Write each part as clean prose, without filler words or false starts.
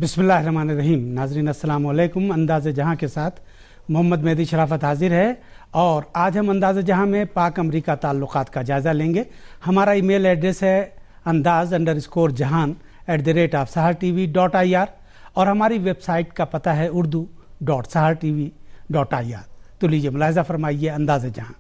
बिस्मिल्लाहिर्रहमानिर्रहीम। नाज़रीन अस्सलाम वालेकुम। अंदाज़े जहां के साथ मोहम्मद मेहदी शराफत हाजिर है और आज हम अंदाज़े जहां में पाक अमरीका ताल्लुकात का जायज़ा लेंगे। हमारा ईमेल एड्रेस है andaz_jahan@sahartv.ir और हमारी वेबसाइट का पता है urdu.sahartv.ir। तो लीजिए मुलाहिज़ा फरमाइए अंदाज़े जहां।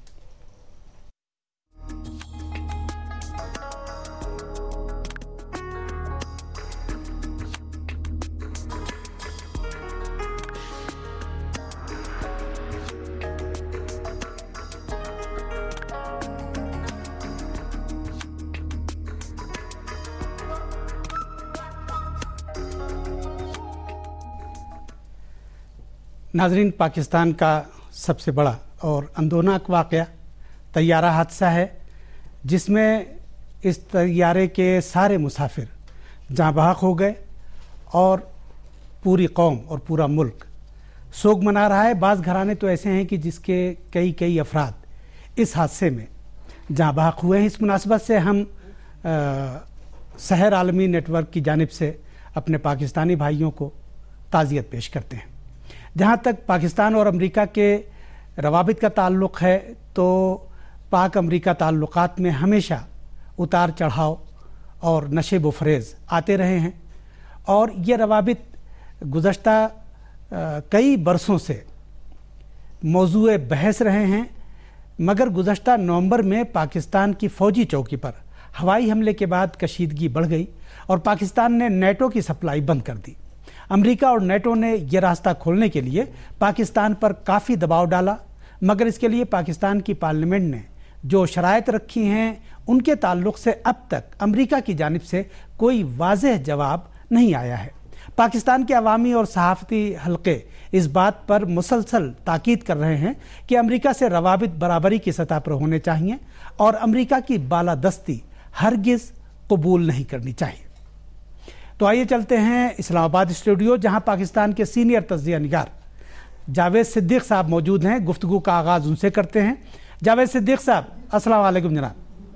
नाजरीन, पाकिस्तान का सबसे बड़ा और अंदोनाक वाक़या तैयारा हादसा है, जिसमें इस तैयारे के सारे मुसाफिर जाँ बहक हो गए और पूरी कौम और पूरा मुल्क सोग मना रहा है। बाज़ घराने तो ऐसे हैं कि जिसके कई अफराद इस हादसे में जाँ बहक हुए हैं। इस मुनासबत से हम सहर आलमी नेटवर्क की जानिब से अपने पाकिस्तानी भाइयों को ताज़ियत पेश करते हैं। जहाँ तक पाकिस्तान और अमेरिका के रवाबित का ताल्लुक़ है तो पाक अमेरिका ताल्लुक़ात में हमेशा उतार चढ़ाव और नशेब व फरेज़ आते रहे हैं और ये रवाबित गुज़श्ता कई बरसों से मौज़ूए बहस रहे हैं। मगर गुज़श्ता नवंबर में पाकिस्तान की फ़ौजी चौकी पर हवाई हमले के बाद कशीदगी बढ़ गई और पाकिस्तान ने नेटो की सप्लाई बंद कर दी। अमेरिका और नेटो ने यह रास्ता खोलने के लिए पाकिस्तान पर काफ़ी दबाव डाला, मगर इसके लिए पाकिस्तान की पार्लियामेंट ने जो शराइत रखी हैं उनके ताल्लुक़ से अब तक अमेरिका की जानिब से कोई वाज़ेह जवाब नहीं आया है। पाकिस्तान के अवामी और सहाफ़ती हल्के इस बात पर मुसलसल ताकीद कर रहे हैं कि अमेरिका से रवाबित बराबरी की सतह पर होने चाहिए और अमेरिका की बालादस्ती हरगिज़ कबूल नहीं करनी चाहिए। तो आइए चलते हैं इस्लामाबाद स्टूडियो, जहां पाकिस्तान के सीनियर तज्ज़िया निगार जावेद सिद्दीक़ साहब मौजूद हैं। गुफ्तगू का आगाज़ उनसे करते हैं। जावेद सिद्दीक़ साहब, अस्सलाम वालेकुम जनाब।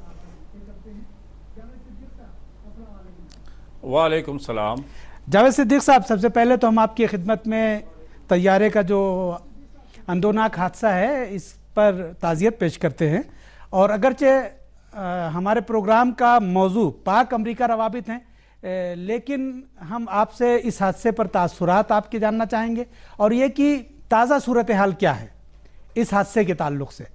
वालेकुम सलाम। जावेद सिद्दीक़ साहब, सबसे पहले तो हम आपकी खिदमत में तैयारे का जो अंदोनाक हादसा है इस पर ताज़ियत पेश करते हैं और अगरचे हमारे प्रोग्राम का मौजू पाक अमरीका रवाबित हैं, लेकिन हम आपसे इस हादसे पर तासुरात आपके जानना चाहेंगे और ये कि ताज़ा सूरत हाल क्या है इस हादसे के ताल्लुक़ से।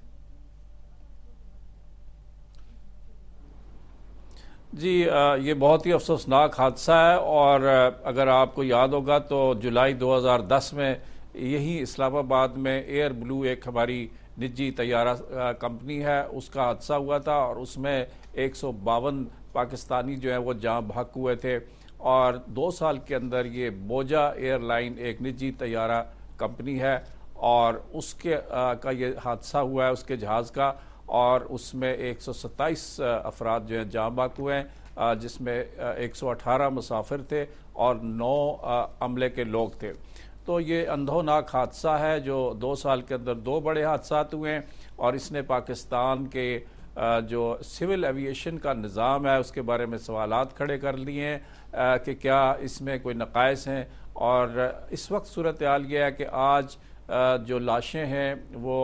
जी, ये बहुत ही अफसोसनाक हादसा है और अगर आपको याद होगा तो जुलाई 2010 में यही इस्लामाबाद में एयर ब्लू एक हमारी निजी तैयारा कंपनी है, उसका हादसा हुआ था और उसमें 152 पाकिस्तानी जो है वो जाँ बहक हुए थे और 2 साल के अंदर ये बोजा एयरलाइन एक निजी तैयारा कंपनी है और उसके का ये हादसा हुआ है उसके जहाज़ का और उसमें 127 अफराद जो हैं जाँ बहक हुए हैं, जिसमें 118 मुसाफिर थे और 9 अमले के लोग थे। तो ये अंधोनाक हादसा है जो 2 साल के अंदर 2 बड़े हादसात हुए हैं और इसने पाकिस्तान के जो सिविल एविएशन का निज़ाम है उसके बारे में सवालात खड़े कर लिए हैं कि क्या इसमें कोई नक़ाइस हैं। और इस वक्त सूरत हाल ये है कि आज जो लाशें हैं वो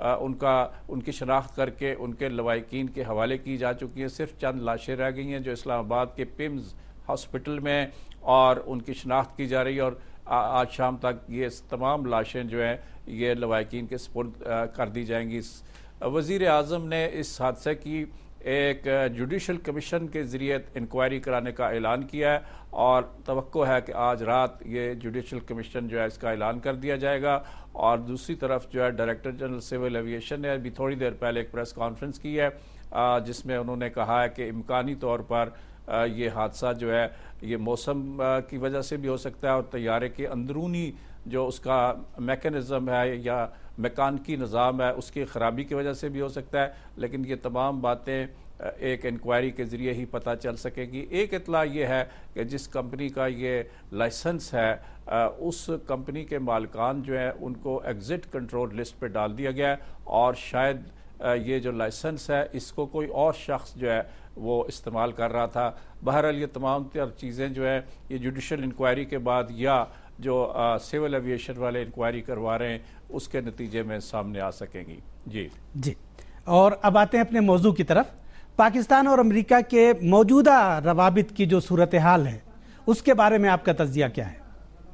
उनकी शनाख्त करके उनके लवाहिकीन के हवाले की जा चुकी हैं। सिर्फ चंद लाशें रह गई हैं जो इस्लामाबाद के पिम्स हॉस्पिटल में और उनकी शनाख्त की जा रही है और आज शाम तक ये तमाम लाशें जो हैं ये लवाहिकीन के सुपुर्द कर दी जाएंगी। वज़ीर आज़म ने इस हादसे की एक जुडिशल कमीशन के ज़रिए इंक्वायरी कराने का ऐलान किया है और तवक्को है कि आज रात ये जुडिशल कमीशन जो है इसका ऐलान कर दिया जाएगा। और दूसरी तरफ जो है डायरेक्टर जनरल सिविल एविएशन ने अभी थोड़ी देर पहले एक प्रेस कॉन्फ्रेंस की है जिसमें उन्होंने कहा है कि इम्कानी तौर पर ये हादसा जो है ये मौसम की वजह से भी हो सकता है और तैयारे के अंदरूनी जो उसका मैकेनिज़्म है या मैकानिकी निज़ाम है उसकी ख़राबी की वजह से भी हो सकता है, लेकिन ये तमाम बातें एक इंक्वायरी के ज़रिए ही पता चल सकेगी। एक इत्तला ये है कि जिस कंपनी का ये लाइसेंस है उस कंपनी के मालिकान जो हैं उनको एग्ज़िट कंट्रोल लिस्ट पे डाल दिया गया है और शायद ये जो लाइसेंस है इसको कोई और शख्स जो है وہ استعمال کر رہا تھا۔ بہرحال یہ تمام تر چیزیں جو ہے یہ جوڈیشل انکوائری کے بعد یا جو سول ایویشن والے انکوائری کروا رہے ہیں اس کے نتیجے میں سامنے آ سکیں گی۔ جی اور اب آتے ہیں اپنے موضوع کی طرف۔ پاکستان اور امریکہ کے موجودہ روابط کی جو صورتحال ہے اس کے بارے میں آپ کا تجزیہ کیا ہے؟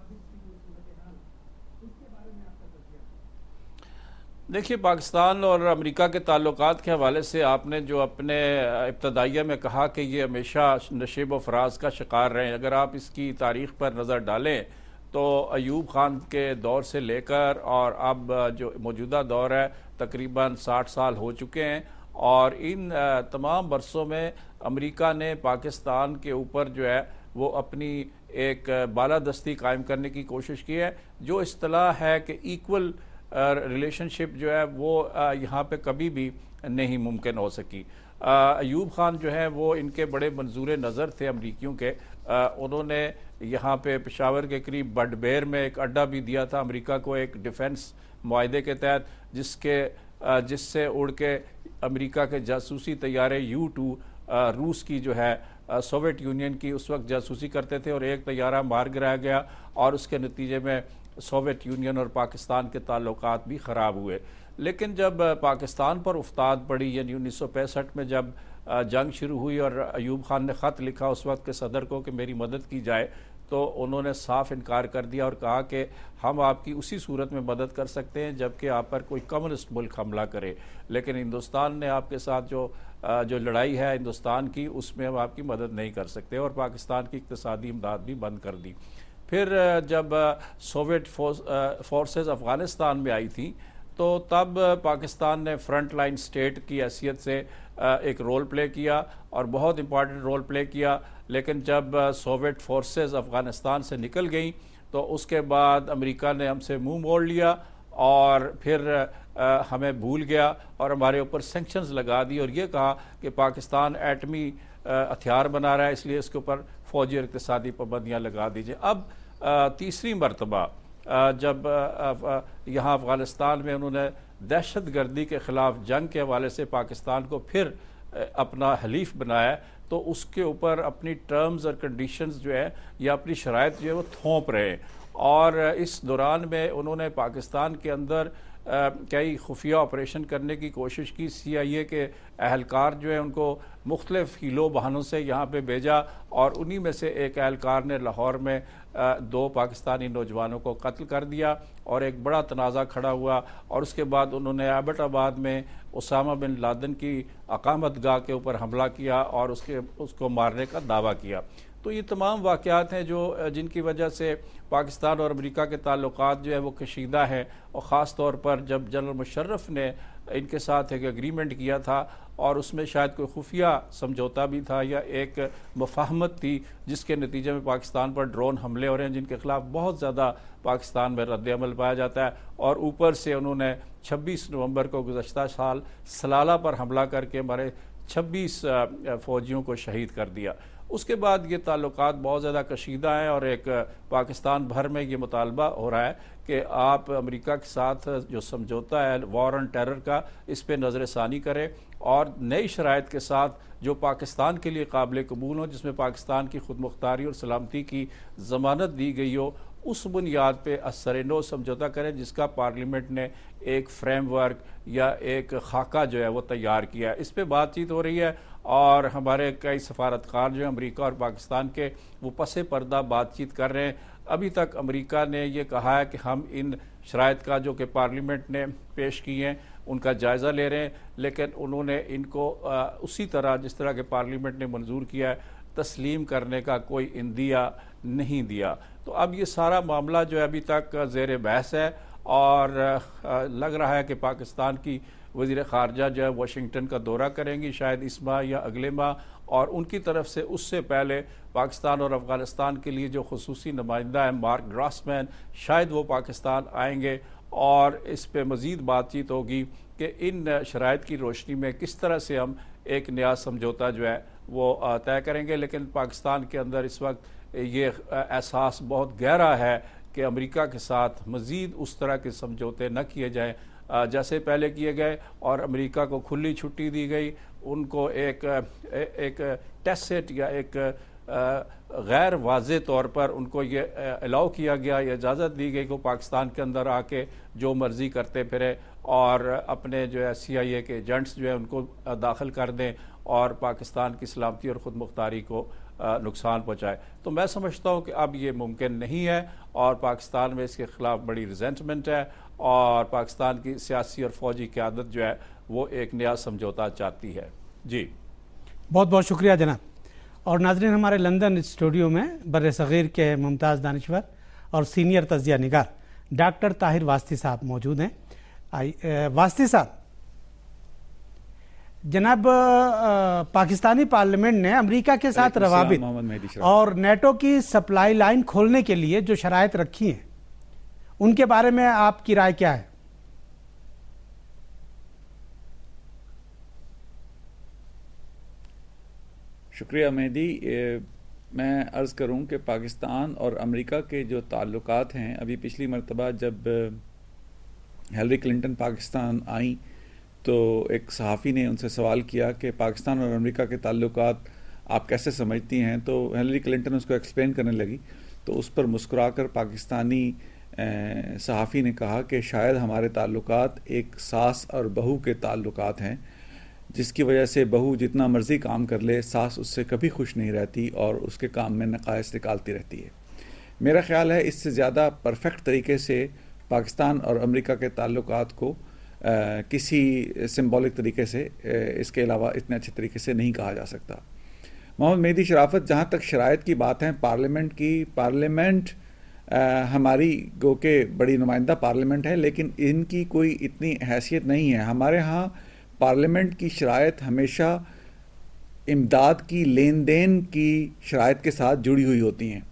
دیکھیے، پاکستان اور امریکہ کے تعلقات کے حوالے سے آپ نے جو اپنے ابتدائیہ میں کہا کہ یہ ہمیشہ نشیب و فراز کا شکار رہے ہیں، اگر آپ اس کی تاریخ پر نظر ڈالیں تو ایوب خان کے دور سے لے کر اور اب جو موجودہ دور ہے تقریباً 60 سال ہو چکے ہیں، اور ان تمام برسوں میں امریکہ نے پاکستان کے اوپر جو ہے وہ اپنی ایک بالادستی قائم کرنے کی کوشش کی ہے۔ جو اصطلاح ہے کہ ایکول ریلیشن شپ جو ہے وہ یہاں پہ کبھی بھی نہیں ممکن ہو سکی۔ ایوب خان جو ہے وہ ان کے بڑے منظور نظر تھے امریکیوں کے، انہوں نے یہاں پہ پشاور کے قریب بڈ بیر میں ایک اڈا بھی دیا تھا امریکہ کو ایک ڈیفنس معاہدے کے تحت، جس سے اڑ کے امریکہ کے جاسوسی طیارے U-2 روس کی جو ہے سوویت یونین کی اس وقت جاسوسی کرتے تھے، اور ایک طیارہ مار گرایا گیا اور اس کے نتیجے میں سوویت یونین اور پاکستان کے تعلقات بھی خراب ہوئے۔ لیکن جب پاکستان پر افتاد پڑی، یعنی 1965 میں جب جنگ شروع ہوئی اور ایوب خان نے خط لکھا اس وقت کے صدر کو کہ میری مدد کی جائے، تو انہوں نے صاف انکار کر دیا اور کہا کہ ہم آپ کی اسی صورت میں مدد کر سکتے ہیں جبکہ آپ پر کوئی کمیونسٹ ملک حملہ کرے، لیکن ہندوستان نے آپ کے ساتھ جو لڑائی ہے ہندوستان کی، اس میں ہم آپ کی مدد نہیں کر سکتے، اور پاکستان کی اقتصادی امداد بھی بند کر دی۔ پھر جب سوویت فورسز افغانستان میں آئی تھیں تو تب پاکستان نے فرنٹ لائن سٹیٹ کی حیثیت سے ایک رول پلے کیا اور بہت امپورٹنٹ رول پلے کیا، لیکن جب سوویت فورسز افغانستان سے نکل گئیں تو اس کے بعد امریکہ نے ہم سے منہ موڑ لیا اور پھر ہمیں بھول گیا اور ہمارے اوپر سینکشنز لگا دی، اور یہ کہا کہ پاکستان ایٹمی ہتھیار بنا رہا ہے، اس لیے اس کے اوپر فوجی اور اقتصادی پابندیاں لگا دیجیے۔ اب تیسری مرتبہ جب یہاں افغانستان میں انہوں نے دہشت گردی کے خلاف جنگ کے حوالے سے پاکستان کو پھر اپنا حلیف بنایا، تو اس کے اوپر اپنی ٹرمز اور کنڈیشنز جو ہے یا اپنی شرائط جو ہے وہ تھوپ رہے ہیں، اور اس دوران میں انہوں نے پاکستان کے اندر کئی خفیہ آپریشن کرنے کی کوشش کی۔ CIA کے اہلکار جو ہیں ان کو مختلف ہیلو بہانوں سے یہاں پہ بھیجا، اور انہی میں سے ایک اہلکار نے لاہور میں 2 پاکستانی نوجوانوں کو قتل کر دیا اور ایک بڑا تنازع کھڑا ہوا، اور اس کے بعد انہوں نے ایبٹ آباد میں اسامہ بن لادن کی اقامت گاہ کے اوپر حملہ کیا اور اس کو مارنے کا دعویٰ کیا۔ تو یہ تمام واقعات ہیں جن کی وجہ سے پاکستان اور امریکہ کے تعلقات جو ہے وہ کشیدہ ہیں، اور خاص طور پر جب جنرل مشرف نے ان کے ساتھ ایک ایگریمنٹ کیا تھا اور اس میں شاید کوئی خفیہ سمجھوتا بھی تھا یا ایک مفاہمت تھی، جس کے نتیجے میں پاکستان پر ڈرون حملے ہو رہے ہیں جن کے خلاف بہت زیادہ پاکستان میں رد عمل پایا جاتا ہے، اور اوپر سے انہوں نے 26 نومبر کو گزشتہ سال سلالہ پر حملہ کر کے ہمارے 26 فوجیوں کو شہید کر دیا۔ اس کے بعد یہ تعلقات بہت زیادہ کشیدہ ہیں، اور ایک پاکستان بھر میں یہ مطالبہ ہو رہا ہے کہ آپ امریکہ کے ساتھ جو سمجھوتا ہے وار آن ٹیرر کا، اس پہ نظر ثانی کریں اور نئی شرائط کے ساتھ جو پاکستان کے لیے قابل قبول ہو، جس میں پاکستان کی خود مختاری اور سلامتی کی ضمانت دی گئی ہو، اس بنیاد پہ اثر نو سمجھوتا کریں، جس کا پارلیمنٹ نے ایک فریم ورک یا ایک خاکہ جو ہے وہ تیار کیا ہے۔ اس پہ بات چیت ہو رہی ہے، اور ہمارے کئی سفارتکار جو ہیں امریکہ اور پاکستان کے، وہ پس پردہ بات چیت کر رہے ہیں۔ ابھی تک امریکہ نے یہ کہا ہے کہ ہم ان شرائط کا جو کہ پارلیمنٹ نے پیش کی ہیں ان کا جائزہ لے رہے ہیں، لیکن انہوں نے ان کو اسی طرح جس طرح کہ پارلیمنٹ نے منظور کیا ہے تسلیم کرنے کا کوئی عندیہ نہیں دیا۔ تو اب یہ سارا معاملہ جو ہے ابھی تک زیر بحث ہے، اور لگ رہا ہے کہ پاکستان کی وزیر خارجہ جو ہے واشنگٹن کا دورہ کریں گی شاید اس ماہ یا اگلے ماہ، اور ان کی طرف سے اس سے پہلے پاکستان اور افغانستان کے لیے جو خصوصی نمائندہ ہے مارک گراسمین، شاید وہ پاکستان آئیں گے، اور اس پہ مزید بات چیت ہوگی کہ ان شرائط کی روشنی میں کس طرح سے ہم ایک نیا سمجھوتا جو ہے وہ طے کریں گے۔ لیکن پاکستان کے اندر اس وقت یہ احساس بہت گہرا ہے کہ امریکہ کے ساتھ مزید اس طرح کے سمجھوتے نہ کیے جائیں جیسے پہلے کیے گئے، اور امریکہ کو کھلی چھٹی دی گئی، ان کو ایک ٹیسٹ یا ایک غیر واضح طور پر ان کو یہ الاؤ کیا گیا، یہ اجازت دی گئی کہ وہ پاکستان کے اندر آ کے جو مرضی کرتے پھرے اور اپنے جو ہے CIA کے ایجنٹس جو ہے ان کو داخل کر دیں اور پاکستان کی سلامتی اور خود مختاری کو نقصان پہنچائے. تو میں سمجھتا ہوں کہ اب یہ ممکن نہیں ہے اور پاکستان میں اس کے خلاف بڑی ریزنٹمنٹ ہے اور پاکستان کی سیاسی اور فوجی قیادت جو ہے وہ ایک نیا سمجھوتا چاہتی ہے. جی بہت بہت شکریہ جناب. اور ناظرین، ہمارے لندن اسٹوڈیو میں بر صغیر کے ممتاز دانشور اور سینئر تجزیہ نگار ڈاکٹر طاہر واسطی صاحب موجود ہیں. واسطی صاحب، جناب پاکستانی پارلیمنٹ نے امریکہ کے ساتھ روابط اور نیٹو کی سپلائی لائن کھولنے کے لیے جو شرائط رکھی ہیں ان کے بارے میں آپ کی رائے کیا ہے؟ شکریہ مہدی. میں عرض کروں کہ پاکستان اور امریکہ کے جو تعلقات ہیں، ابھی پچھلی مرتبہ جب ہیلری کلنٹن پاکستان آئیں تو ایک صحافی نے ان سے سوال کیا کہ پاکستان اور امریکہ کے تعلقات آپ کیسے سمجھتی ہیں، تو ہیلری کلنٹن اس کو ایکسپلین کرنے لگی تو اس پر مسکرا کر پاکستانی صحافی نے کہا کہ شاید ہمارے تعلقات ایک ساس اور بہو کے تعلقات ہیں، جس کی وجہ سے بہو جتنا مرضی کام کر لے ساس اس سے کبھی خوش نہیں رہتی اور اس کے کام میں نقائص نکالتی رہتی ہے. میرا خیال ہے اس سے زیادہ پرفیکٹ طریقے سے پاکستان اور امریکہ کے تعلقات کو کسی سمبولک طریقے سے اس کے علاوہ اتنے اچھے طریقے سے نہیں کہا جا سکتا. محمد مہدی شرافت، جہاں تک شرائط کی بات ہے پارلیمنٹ کی، پارلیمنٹ ہماری گو کہ بڑی نمائندہ پارلیمنٹ ہے، لیکن ان کی کوئی اتنی حیثیت نہیں ہے. ہمارے ہاں پارلیمنٹ کی شرائط ہمیشہ امداد کی لین دین کی شرائط کے ساتھ جڑی ہوئی ہوتی ہیں.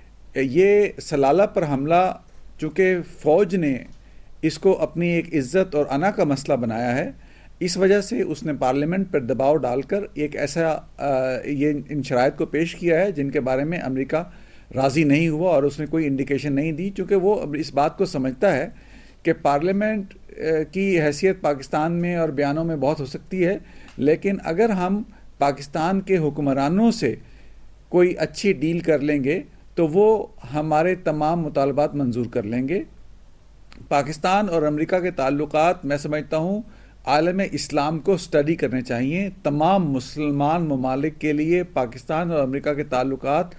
یہ سلالہ پر حملہ چونکہ فوج نے اس کو اپنی ایک عزت اور انا کا مسئلہ بنایا ہے، اس وجہ سے اس نے پارلیمنٹ پر دباؤ ڈال کر ایک ایسا یہ ان شرائط کو پیش کیا ہے جن کے بارے میں امریکہ راضی نہیں ہوا اور اس نے کوئی انڈیکیشن نہیں دی، چونکہ وہ اس بات کو سمجھتا ہے کہ پارلیمنٹ کی حیثیت پاکستان میں اور بیانوں میں بہت ہو سکتی ہے، لیکن اگر ہم پاکستان کے حکمرانوں سے کوئی اچھی ڈیل کر لیں گے تو وہ ہمارے تمام مطالبات منظور کر لیں گے. پاکستان اور امریکہ کے تعلقات میں سمجھتا ہوں عالم اسلام کو اسٹڈی کرنے چاہیے. تمام مسلمان ممالک کے لیے پاکستان اور امریکہ کے تعلقات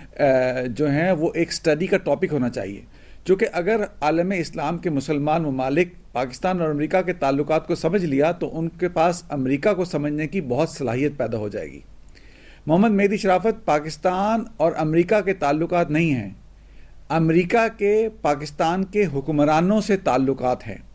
جو ہیں وہ ایک اسٹڈی کا ٹاپک ہونا چاہیے، چونکہ اگر عالم اسلام کے مسلمان ممالک پاکستان اور امریکہ کے تعلقات کو سمجھ لیا تو ان کے پاس امریکہ کو سمجھنے کی بہت صلاحیت پیدا ہو جائے گی. محمد مہدی شرافت، پاکستان اور امریکہ کے تعلقات نہیں ہیں، امریکہ کے پاکستان کے حکمرانوں سے تعلقات ہیں.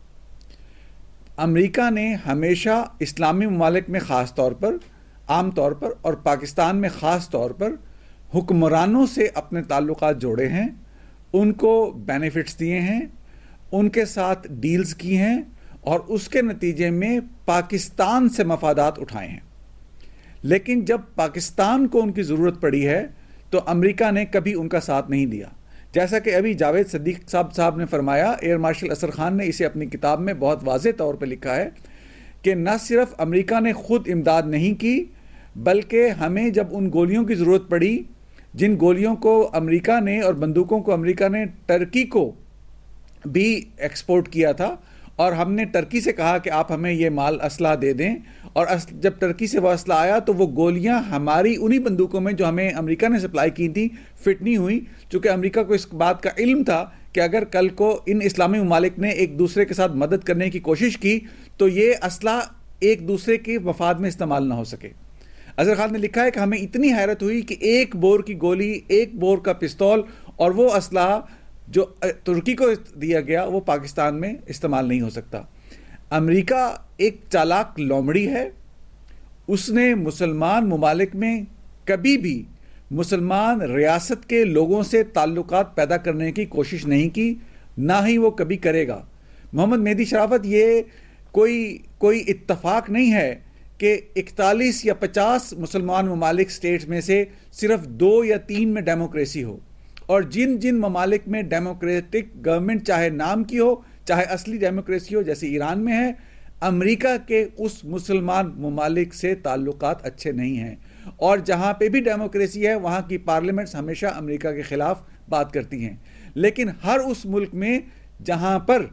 امریکہ نے ہمیشہ اسلامی ممالک میں خاص طور پر، عام طور پر، اور پاکستان میں خاص طور پر حکمرانوں سے اپنے تعلقات جوڑے ہیں، ان کو بینیفٹس دیے ہیں، ان کے ساتھ ڈیلز کی ہیں اور اس کے نتیجے میں پاکستان سے مفادات اٹھائے ہیں. لیکن جب پاکستان کو ان کی ضرورت پڑی ہے تو امریکہ نے کبھی ان کا ساتھ نہیں دیا. جیسا کہ ابھی جاوید صدیق صاحب نے فرمایا، ایئر مارشل اسر خان نے اسے اپنی کتاب میں بہت واضح طور پہ لکھا ہے کہ نہ صرف امریکہ نے خود امداد نہیں کی، بلکہ ہمیں جب ان گولیوں کی ضرورت پڑی جن گولیوں کو امریکہ نے اور بندوقوں کو امریکہ نے ٹرکی کو بھی ایکسپورٹ کیا تھا، اور ہم نے ٹرکی سے کہا کہ آپ ہمیں یہ مال اسلحہ دے دیں، اور جب ٹرکی سے وہ اسلحہ آیا تو وہ گولیاں ہماری انہی بندوقوں میں جو ہمیں امریکہ نے سپلائی کی تھی فٹ نہیں ہوئی، چونکہ امریکہ کو اس بات کا علم تھا کہ اگر کل کو ان اسلامی ممالک نے ایک دوسرے کے ساتھ مدد کرنے کی کوشش کی تو یہ اسلحہ ایک دوسرے کے مفاد میں استعمال نہ ہو سکے. اظہر خان نے لکھا ہے کہ ہمیں اتنی حیرت ہوئی کہ ایک بور کی گولی، ایک بور کا پستول اور وہ اسلحہ جو ترکی کو دیا گیا وہ پاکستان میں استعمال نہیں ہو سکتا. امریکہ ایک چالاک لومڑی ہے، اس نے مسلمان ممالک میں کبھی بھی مسلمان ریاست کے لوگوں سے تعلقات پیدا کرنے کی کوشش نہیں کی، نہ ہی وہ کبھی کرے گا. محمد مہدی شرافت، یہ کوئی اتفاق نہیں ہے کہ 41 یا 50 مسلمان ممالک سٹیٹس میں سے صرف 2 یا 3 میں ڈیموکریسی ہو، اور جن ممالک میں ڈیموکریٹک گورنمنٹ چاہے نام کی ہو چاہے اصلی ڈیموکریسی ہو، جیسے ایران میں ہے، امریکہ کے اس مسلمان ممالک سے تعلقات اچھے نہیں ہیں، اور جہاں پہ بھی ڈیموکریسی ہے وہاں کی پارلیمنٹس ہمیشہ امریکہ کے خلاف بات کرتی ہیں، لیکن ہر اس ملک میں جہاں پر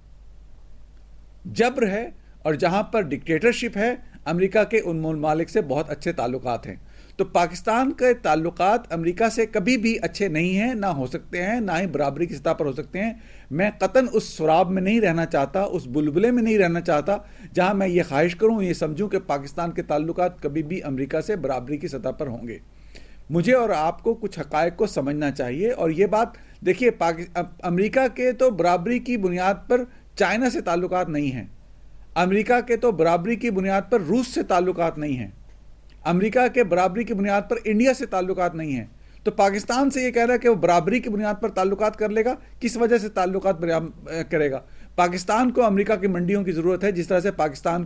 جبر ہے اور جہاں پر ڈکٹیٹرشپ ہے، امریکہ کے ان ممالک سے بہت اچھے تعلقات ہیں۔ تو پاکستان کے تعلقات امریکہ سے کبھی بھی اچھے نہیں ہیں، نہ ہو سکتے ہیں، نہ ہی برابری کی سطح پر ہو سکتے ہیں۔ میں قطعاً اس سراب میں نہیں رہنا چاہتا، اس بلبلے میں نہیں رہنا چاہتا جہاں میں یہ خواہش کروں، یہ سمجھوں کہ پاکستان کے تعلقات کبھی بھی امریکہ سے برابری کی سطح پر ہوں گے۔ مجھے اور آپ کو کچھ حقائق کو سمجھنا چاہیے، اور یہ بات دیکھیے، امریکہ کے تو برابری کی بنیاد پر چائنا سے تعلقات نہیں ہیں، امریکہ کے تو برابری کی بنیاد پر روس سے تعلقات نہیں ہیں، امریکہ کے برابری کی بنیاد پر انڈیا سے تعلقات نہیں ہیں۔ تو پاکستان سے یہ کہہ رہا ہے کہ وہ برابری کی بنیاد پر تعلقات کر لے گا، کس وجہ سے تعلقات کرے گا؟ پاکستان کو امریکہ کی منڈیوں کی ضرورت ہے، جس طرح سے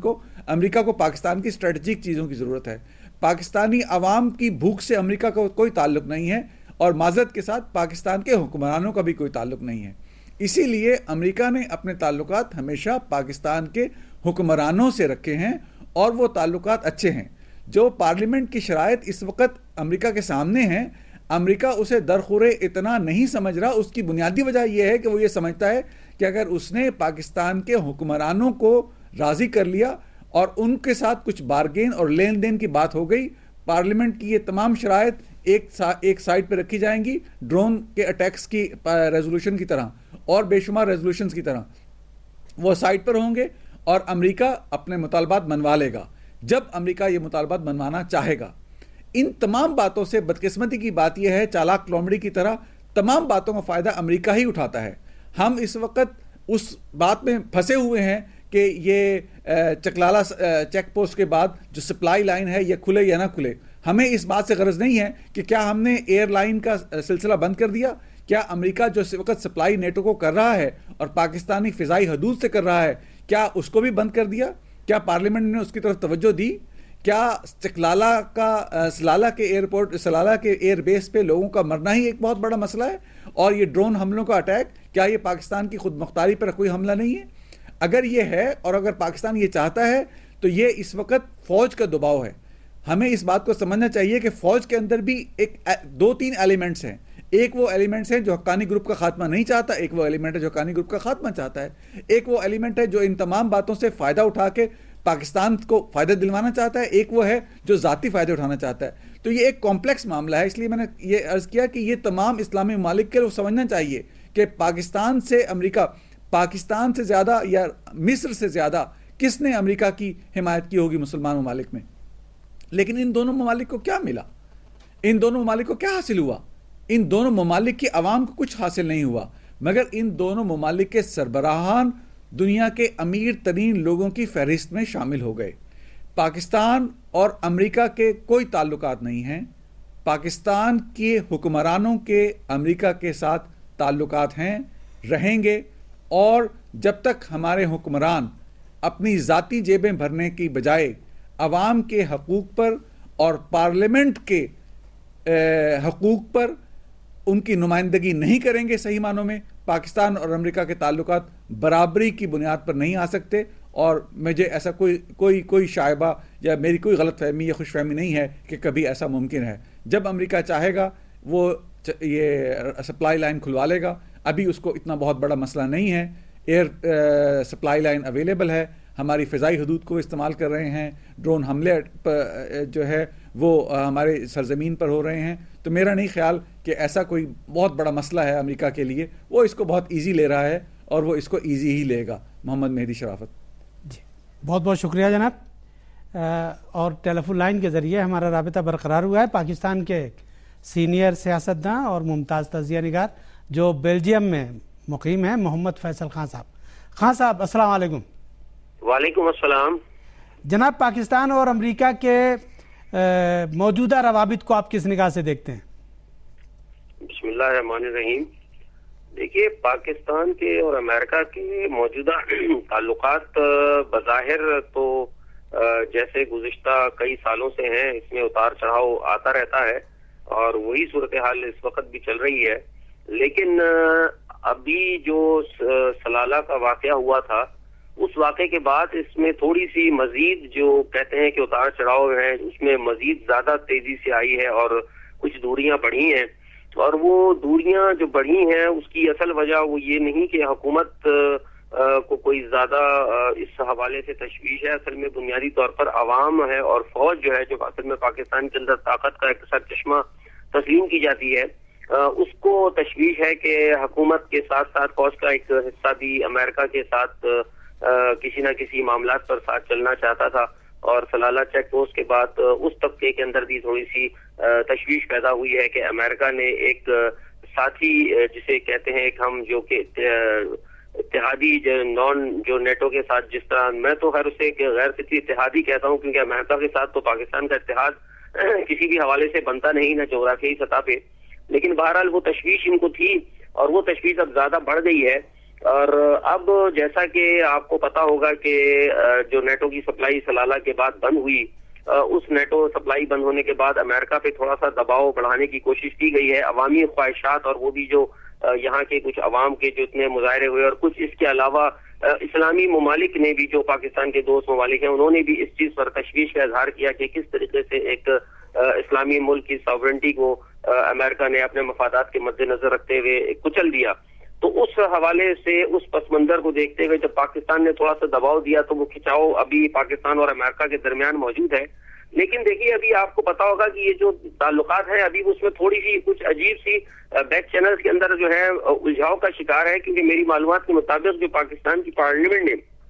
امریکہ کو پاکستان کی اسٹریٹجک چیزوں کی ضرورت ہے۔ پاکستانی عوام کی بھوک سے امریکہ کو کوئی تعلق نہیں ہے، اور معذرت کے ساتھ پاکستان کے حکمرانوں کا بھی کوئی تعلق نہیں ہے۔ اسی لیے امریکہ نے اپنے تعلقات ہمیشہ پاکستان کے حکمرانوں سے رکھے ہیں، اور وہ تعلقات اچھے ہیں۔ جو پارلیمنٹ کی شرائط اس وقت امریکہ کے سامنے ہیں، امریکہ اسے درخورے اتنا نہیں سمجھ رہا۔ اس کی بنیادی وجہ یہ ہے کہ وہ یہ سمجھتا ہے کہ اگر اس نے پاکستان کے حکمرانوں کو راضی کر لیا اور ان کے ساتھ کچھ بارگین اور لین دین کی بات ہو گئی، پارلیمنٹ کی یہ تمام شرائط ایک سائٹ پہ رکھی جائیں گی، ڈرون کے اٹیکس کی ریزولوشن کی طرح اور بے شمار ریزولوشنز کی طرح وہ سائٹ پر ہوں گے، اور امریکہ اپنے مطالبات منوا لے گا جب امریکہ یہ مطالبات منوانا چاہے گا۔ ان تمام باتوں سے بدقسمتی کی بات یہ ہے، چالاک لومڑی کی طرح تمام باتوں کا فائدہ امریکہ ہی اٹھاتا ہے۔ ہم اس وقت اس بات میں پھنسے ہوئے ہیں کہ یہ چکلالہ چیک پوسٹ کے بعد جو سپلائی لائن ہے یہ کھلے یا نہ کھلے۔ ہمیں اس بات سے غرض نہیں ہے کہ کیا ہم نے ایئر لائن کا سلسلہ بند کر دیا، کیا امریکہ جو اس وقت سپلائی نیٹو کو کر رہا ہے اور پاکستانی فضائی حدود سے کر رہا ہے، کیا اس کو بھی بند کر دیا؟ کیا پارلیمنٹ نے اس کی طرف توجہ دی؟ کیا سلالہ کے ایئر بیس پہ لوگوں کا مرنا ہی ایک بہت بڑا مسئلہ ہے، اور یہ ڈرون حملوں کا اٹیک، کیا یہ پاکستان کی خود مختاری پر کوئی حملہ نہیں ہے؟ اگر یہ ہے، اور اگر پاکستان یہ چاہتا ہے، تو یہ اس وقت فوج کا دباؤ ہے۔ ہمیں اس بات کو سمجھنا چاہیے کہ فوج کے اندر بھی دو تین ایلیمنٹس ہیں۔ ایک وہ ایلیمنٹس ہیں جو حقانی گروپ کا خاتمہ نہیں چاہتا، ایک وہ ایلیمنٹ ہے جو حقانی گروپ کا خاتمہ چاہتا ہے، ایک وہ ایلیمنٹ ہے جو ان تمام باتوں سے فائدہ اٹھا کے پاکستان کو فائدہ دلوانا چاہتا ہے، ایک وہ ہے جو ذاتی فائدہ اٹھانا چاہتا ہے۔ تو یہ ایک کمپلیکس معاملہ ہے، اس لیے میں نے یہ عرض کیا کہ یہ تمام اسلامی ممالک کے لوگ سمجھنا چاہیے کہ پاکستان سے امریکہ، پاکستان سے زیادہ یا مصر سے زیادہ کس نے امریکہ کی حمایت کی ہوگی مسلمان ممالک میں؟ لیکن ان دونوں ممالک کو کیا ملا؟ ان دونوں ممالک کو کیا حاصل ہوا؟ ان دونوں ممالک کی عوام کو کچھ حاصل نہیں ہوا، مگر ان دونوں ممالک کے سربراہان دنیا کے امیر ترین لوگوں کی فہرست میں شامل ہو گئے۔ پاکستان اور امریکہ کے کوئی تعلقات نہیں ہیں، پاکستان کے حکمرانوں کے امریکہ کے ساتھ تعلقات ہیں، رہیں گے، اور جب تک ہمارے حکمران اپنی ذاتی جیبیں بھرنے کی بجائے عوام کے حقوق پر اور پارلیمنٹ کے حقوق پر ان کی نمائندگی نہیں کریں گے، صحیح معنوں میں پاکستان اور امریکہ کے تعلقات برابری کی بنیاد پر نہیں آ سکتے۔ اور مجھے ایسا کوئی شائبہ یا میری کوئی غلط فہمی یا خوش فہمی نہیں ہے کہ کبھی ایسا ممکن ہے۔ جب امریکہ چاہے گا وہ یہ سپلائی لائن کھلوا لے گا۔ ابھی اس کو اتنا بہت بڑا مسئلہ نہیں ہے، ایئر سپلائی لائن اویلیبل ہے، ہماری فضائی حدود کو استعمال کر رہے ہیں، ڈرون حملے جو ہے وہ ہمارے سرزمین پر ہو رہے ہیں۔ تو میرا نہیں خیال کہ ایسا کوئی بہت بڑا مسئلہ ہے امریکہ کے لیے، وہ اس کو بہت ایزی لے رہا ہے اور وہ اس کو ایزی ہی لے گا۔ محمد مہدی شرافت جی، بہت بہت شکریہ جناب۔ اور ٹیلی فون لائن کے ذریعے ہمارا رابطہ برقرار ہوا ہے پاکستان کے سینئر سیاستداں اور ممتاز تجزیہ نگار جو بیلجیم میں مقیم ہیں، محمد فیصل خان صاحب۔ خان صاحب السلام علیکم۔ وعلیکم السلام جناب، پاکستان اور امریکہ کے موجودہ روابط کو آپ کس نگاہ سے دیکھتے ہیں؟ بسم اللہ الرحمن الرحیم۔ دیکھیے، پاکستان کے اور امریکہ کے موجودہ تعلقات بظاہر تو جیسے گزشتہ کئی سالوں سے ہیں، اس میں اتار چڑھاؤ آتا رہتا ہے اور وہی صورتحال اس وقت بھی چل رہی ہے۔ لیکن ابھی جو سلالہ کا واقعہ ہوا تھا اس واقعے کے بعد اس میں تھوڑی سی مزید جو کہتے ہیں کہ اتار چڑھاؤ ہیں اس میں مزید زیادہ تیزی سے آئی ہے اور کچھ دوریاں بڑھی ہیں. اور وہ دوریاں جو بڑھی ہیں اس کی اصل وجہ وہ یہ نہیں کہ حکومت کو کوئی زیادہ اس حوالے سے تشویش ہے. اصل میں بنیادی طور پر عوام ہے اور فوج جو ہے، جو اصل میں پاکستان کے اندر طاقت کا ایک سر چشمہ تسلیم کی جاتی ہے، اس کو تشویش ہے کہ حکومت کے ساتھ ساتھ فوج کا ایک حصہ بھی امریکہ کے ساتھ کسی نہ کسی معاملات پر ساتھ چلنا چاہتا تھا. اور سلالہ چیک پوسٹ کے بعد اس طبقے کے اندر بھی تھوڑی سی تشویش پیدا ہوئی ہے کہ امریکہ نے ایک ساتھی جسے کہتے ہیں ایک ہم جو کہ اتحادی جو نیٹو کے ساتھ، جس طرح میں تو خیر اسے غیر فطری اتحادی کہتا ہوں کیونکہ امریکہ کے ساتھ تو پاکستان کا اتحاد کسی بھی حوالے سے بنتا نہیں، نہ جغرافیائی سطح پہ، لیکن بہرحال وہ تشویش ان کو تھی اور وہ تشویش اب زیادہ بڑھ گئی ہے. اور اب جیسا کہ آپ کو پتا ہوگا کہ جو نیٹو کی سپلائی سلالہ کے بعد بند ہوئی، اس نیٹو سپلائی بند ہونے کے بعد امریکہ پہ تھوڑا سا دباؤ بڑھانے کی کوشش کی گئی ہے. عوامی خواہشات اور وہ بھی جو یہاں کے کچھ عوام کے جو اتنے مظاہرے ہوئے اور کچھ اس کے علاوہ اسلامی ممالک نے بھی، جو پاکستان کے دوست ممالک ہیں، انہوں نے بھی اس چیز پر تشویش کا اظہار کیا کہ کس طریقے سے ایک اسلامی ملک کی ساورنٹی کو امریکہ نے اپنے مفادات کے مد نظر رکھتے ہوئے کچل دیا. تو اس حوالے سے اس پس منظر کو دیکھتے ہوئے جب پاکستان نے تھوڑا سا دباؤ دیا تو وہ کھچاؤ ابھی پاکستان اور امریکہ کے درمیان موجود ہے. لیکن دیکھیے ابھی آپ کو پتا ہوگا کہ یہ جو تعلقات ہیں ابھی اس میں تھوڑی سی کچھ عجیب سی بیک چینلز کے اندر جو ہے الجھاؤ کا شکار ہے، کیونکہ میری معلومات کے مطابق جو پاکستان کی پارلیمنٹ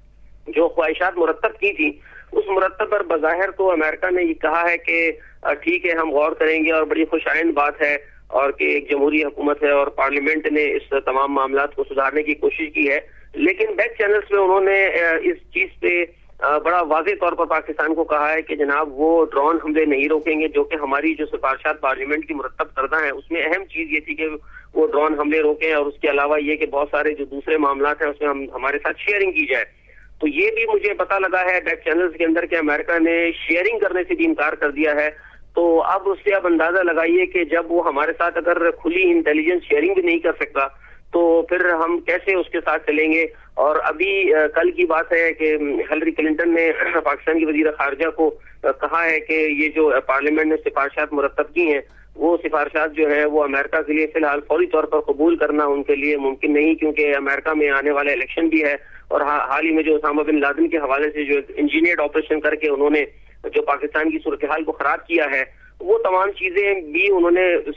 نے جو خواہشات مرتب کی تھی اس مرتب پر بظاہر تو امریکہ نے یہ کہا ہے کہ ٹھیک ہے ہم غور کریں گے اور بڑی خوش آئند بات ہے اور کہ ایک جمہوری حکومت ہے اور پارلیمنٹ نے اس تمام معاملات کو سدھارنے کی کوشش کی ہے. لیکن بیک چینلز میں انہوں نے اس چیز پہ بڑا واضح طور پر پاکستان کو کہا ہے کہ جناب وہ ڈرون حملے نہیں روکیں گے، جو کہ ہماری جو سفارشات پارلیمنٹ کی مرتب کردہ ہیں اس میں اہم چیز یہ تھی کہ وہ ڈرون حملے روکیں، اور اس کے علاوہ یہ کہ بہت سارے جو دوسرے معاملات ہیں اس میں ہمارے ساتھ شیئرنگ کی جائے. تو یہ بھی مجھے پتا لگا ہے بیک چینلز کے اندر کہ امریکہ نے شیئرنگ کرنے سے بھی انکار کر دیا ہے. تو اب اس سے اب اندازہ لگائیے کہ جب وہ ہمارے ساتھ اگر کھلی انٹیلیجنس شیئرنگ بھی نہیں کر سکتا تو پھر ہم کیسے اس کے ساتھ چلیں گے. اور ابھی کل کی بات ہے کہ ہلری کلنٹن نے پاکستان کی وزیر خارجہ کو کہا ہے کہ یہ جو پارلیمنٹ نے سفارشات مرتب کی ہیں وہ سفارشات جو ہے وہ امریکہ کے لیے فی الحال فوری طور پر قبول کرنا ان کے لیے ممکن نہیں، کیونکہ امریکہ میں آنے والے الیکشن بھی ہے اور حال ہی میں جو اسامہ بن لادن کے حوالے سے جو انجینئرڈ آپریشن کر کے انہوں نے جو پاکستان کی صورتحال کو خراب کیا ہے وہ تمام چیزیں بھی انہوں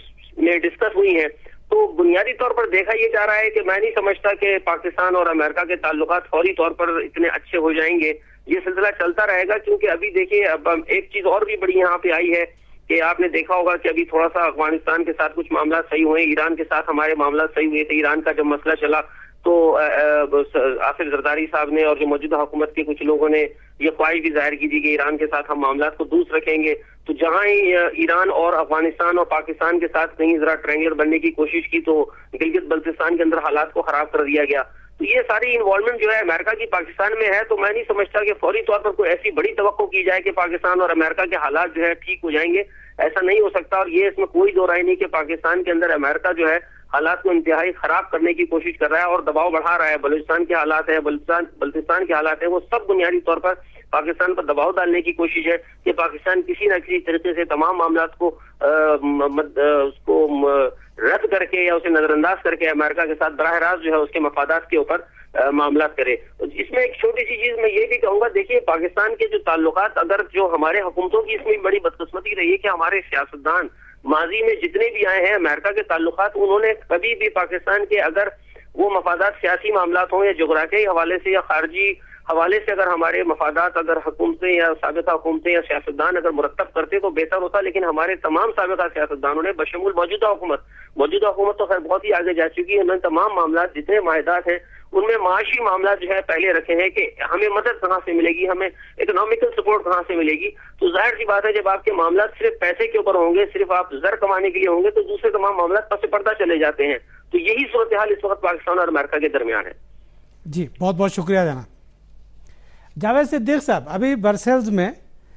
نے ڈسکس ہوئی ہیں. تو بنیادی طور پر دیکھا یہ جا رہا ہے کہ میں نہیں سمجھتا کہ پاکستان اور امریکہ کے تعلقات فوری طور پر اتنے اچھے ہو جائیں گے. یہ سلسلہ چلتا رہے گا، کیونکہ ابھی دیکھیے اب ایک چیز اور بھی بڑی یہاں پہ آئی ہے کہ آپ نے دیکھا ہوگا کہ ابھی تھوڑا سا افغانستان کے ساتھ کچھ معاملات صحیح ہوئے، ایران کے ساتھ ہمارے معاملات صحیح ہوئے تھے. ایران کا جب مسئلہ چلا تو آصف زرداری صاحب نے اور جو موجودہ حکومت کے کچھ لوگوں نے یہ خواہش بھی ظاہر کی تھی کہ ایران کے ساتھ ہم معاملات کو درست رکھیں گے. تو جہاں ہی ایران اور افغانستان اور پاکستان کے ساتھ کہیں ذرا ٹرینگلر بننے کی کوشش کی تو گلگت بلتستان کے اندر حالات کو خراب کر دیا گیا. تو یہ ساری انوالومنٹ جو ہے امریکہ کی پاکستان میں ہے. تو میں نہیں سمجھتا کہ فوری طور پر کوئی ایسی بڑی توقع کی جائے کہ پاکستان اور امریکہ کے حالات جو ہے ٹھیک ہو جائیں گے. ایسا نہیں ہو سکتا، اور یہ اس میں کوئی دو رائے نہیں کہ پاکستان کے اندر امریکہ جو ہے حالات کو انتہائی خراب کرنے کی کوشش کر رہا ہے اور دباؤ بڑھا رہا ہے. بلوچستان کے حالات ہیں، بلتستان کے حالات ہیں، وہ سب بنیادی طور پر پاکستان پر دباؤ ڈالنے کی کوشش ہے کہ پاکستان کسی نہ کسی طریقے سے تمام معاملات کو اس کو رد کر کے یا اسے نظر انداز کر کے امریکہ کے ساتھ براہ راست جو ہے اس کے مفادات کے اوپر معاملات کرے. اس میں ایک چھوٹی سی چیز میں یہ بھی کہوں گا، دیکھیے پاکستان کے جو تعلقات اگر جو ہمارے حکومتوں کی اس میں بڑی بدقسمتی رہی ہے کہ ہمارے سیاستدان ماضی میں جتنے بھی آئے ہیں امریکہ کے تعلقات انہوں نے کبھی بھی پاکستان کے اگر وہ مفادات سیاسی معاملات ہوں یا جغرافیائی حوالے سے یا خارجی حوالے سے اگر ہمارے مفادات اگر حکومتیں یا سابقہ حکومتیں یا سیاستدان اگر مرتب کرتے تو بہتر ہوتا. لیکن ہمارے تمام سابقہ سیاستدانوں نے بشمول موجودہ حکومت تو خیر بہت ہی آگے جا چکی ہے، انہوں نے تمام معاملات جتنے معاہدات ہیں ان میں معاشی معاملات جو ہے پہلے رکھے ہیں کہ ہمیں مدد کہاں سے ملے گی، ہمیں اکنامیکل سپورٹ کہاں سے ملے گی. تو ظاہر سی بات ہے جب آپ کے معاملات صرف پیسے کے اوپر ہوں گے، صرف آپ زر کمانے کے لیے ہوں گے تو دوسرے تمام معاملات پس پردہ چلے جاتے ہیں. تو یہی صورتحال اس وقت پاکستان اور امریکہ کے درمیان ہے. جی بہت بہت شکریہ جناب. جاوید صدیق صاحب، ابھی برسلز میں